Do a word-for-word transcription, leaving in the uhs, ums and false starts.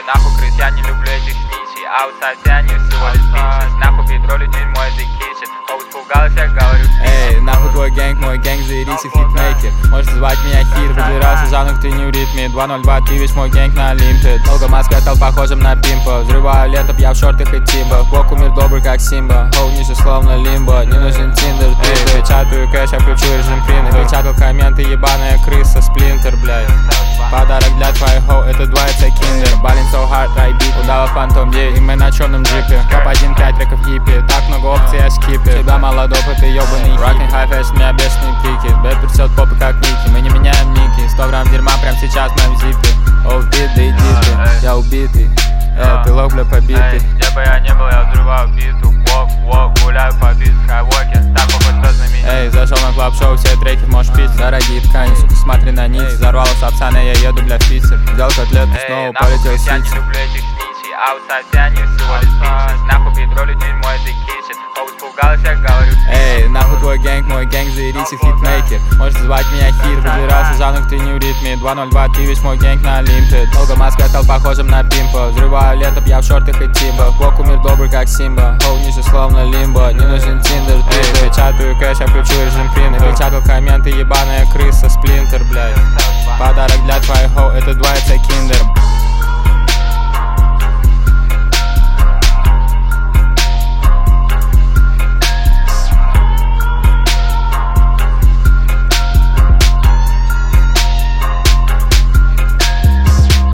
нахуй крыс, я не люблю этих сничей. Аутсайд, я не всего лишь бичес. Нахуй петролю, дерьмо, это кичет. О, испугалась, я говорю. Эй, нахуй твой гэнг, мой гэнг, заерите хитмейкер. Можешь звать меня Хир, разбирался в жанрах, ты не в ритме. Два ноль два, ты весь мой гэнг на Олимпе. Долго Москва стал похожим на пимпа. Взрываю лето, я в шортах и тимбах. Боку мир добрый, как Симба. Хоу ниже, словно лимбо. Не нужен тиндер, ты печатаю кэш, я включу режим прина. Печатал комменты, ебаная крыса, сплинтер, блядь. Подарок для твоей хоу, это двоится киндер. Балин so hard, райбит, удава фантом девять. И мы на черном джипе, топ один пять треков хиппи. Так много опций, я скипе. Тебя молодой, ты ебаный Rockin' high fashion, у меня бешеные пики. Бэт присет попы как Ники, мы не меняем ники. Сто грамм дерьма прям сейчас в моем зипе. О, вбит, да иди ты, я убитый. Э, ты лог, бля, побитый. Где бы я не был, я взрываю биту. Вок, вок, гуляю по биту, скайвоке. Так, похож, кто знаменит. Эй, зашел на клаб-шоу, все треки можешь пить. Дорогие ткани, сука, смотри на нить. Взорвала сапсана, я еду, бля, в Питер. Взял котлету, снова полетел в Сити. Я не люблю этих сничей. Аутсайд, я не всего лишь бичес. Нахуй петролю, дерьмо, это кичет. О, испугалась, я говорю. Эй, нахуй твой гэнг, мой гэнг, заерите хитмейкер. Можешь звать меня Хир, разбирался в жанрах, ты не в ритме. Два ноль два, ты весь мой гэнг на Олимпе. Долго Москва стал похожим на пимпа. Взрываю лето, я в шортах и тимбах. Боку мир добрый, как Симба. Хоу ниже, словно лимбо. Не нужен тиндер, ты печатаю кэш, я включу режим прина. Печатал комменты, ебаная крыса, сплинтер, блядь. Подарок для твоей хоу, это двоится киндер.